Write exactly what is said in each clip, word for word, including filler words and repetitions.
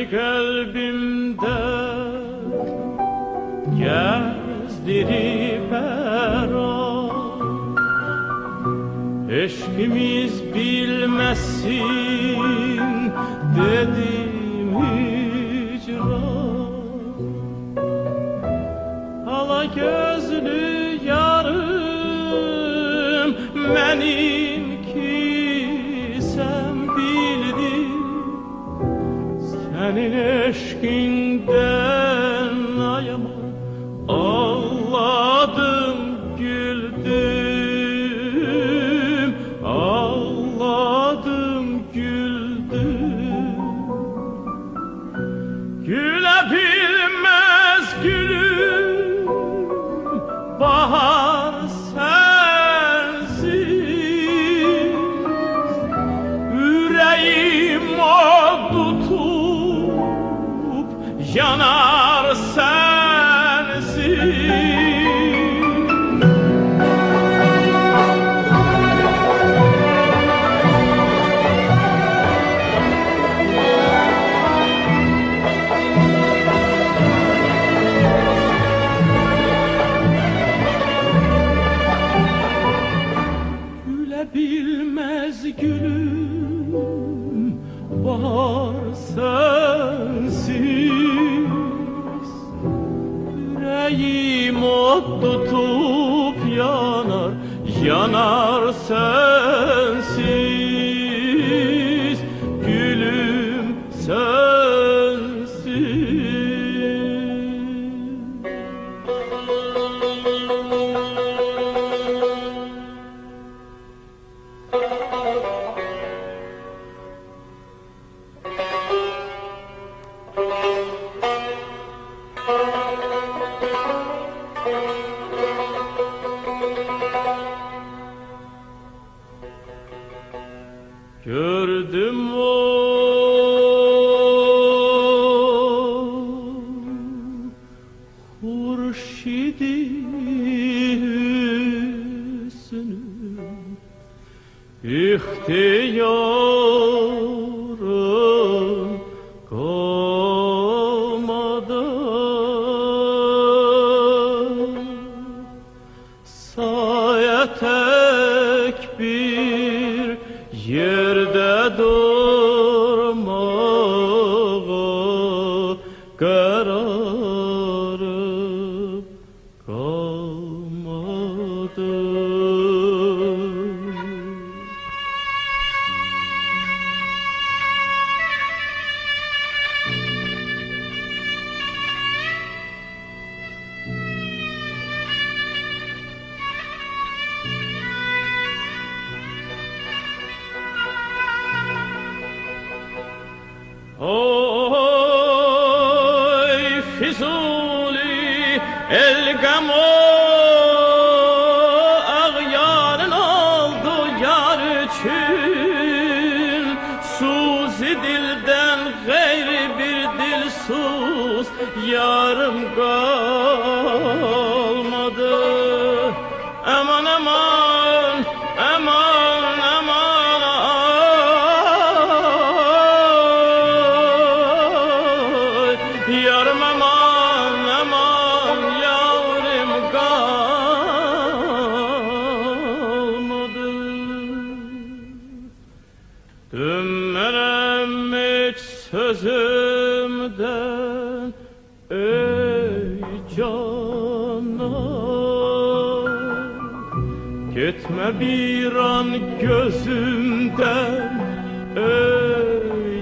kalbimde gezdirip her an. Eşkimiz bilmesin dedim hicran. Hala gözlü yarım benimki, sen bildin. Senin eşkinden ayama ağladım, güldüm, ağladım, güldüm. Gülebilmez gülüm, bahar sensiz. Yüreğim o tutup yanar sensiz. Gülebilmez gülüm, bahar sensiz. Yüreğim ot tutup yanar, yanar sensiz. Gülüm sensiz. Gördüm o hurşidi hüsnü, ihtiyarım kalmadı. Saya tek bir yerde durmağa kararım kalmadı. Oy Füzuli el gamo, ağyarın oldu yar için. Suzi dilden gayri bir dilsuz yarım kalmadı. Aman aman aman aman, yarım aman aman, yavrum kalmadı. Dönmerem hiç sözümden ey canan. Gitme bir an gözümden ey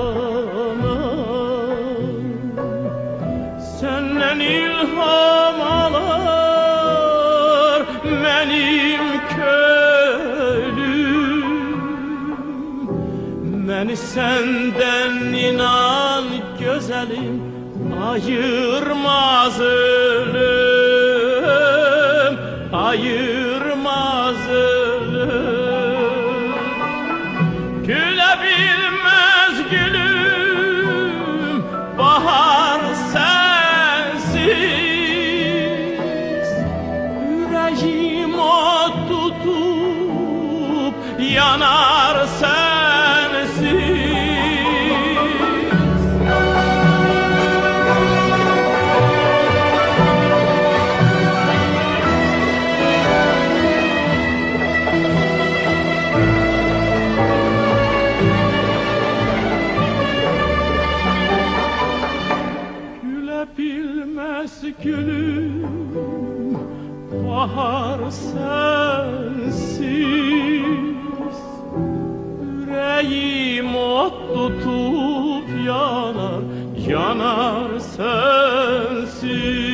canan. Senden ilham alar benim köylüm. Beni senden inan güzelim ayırmaz ölüm, ayırmaz ölüm. Gülebilmez gülüm, bahar sensiz. Yüreğim o tutup yanar sensiz. gülüm, bahar sensiz. Yüreğim ot tutup yanar, yanar sensiz.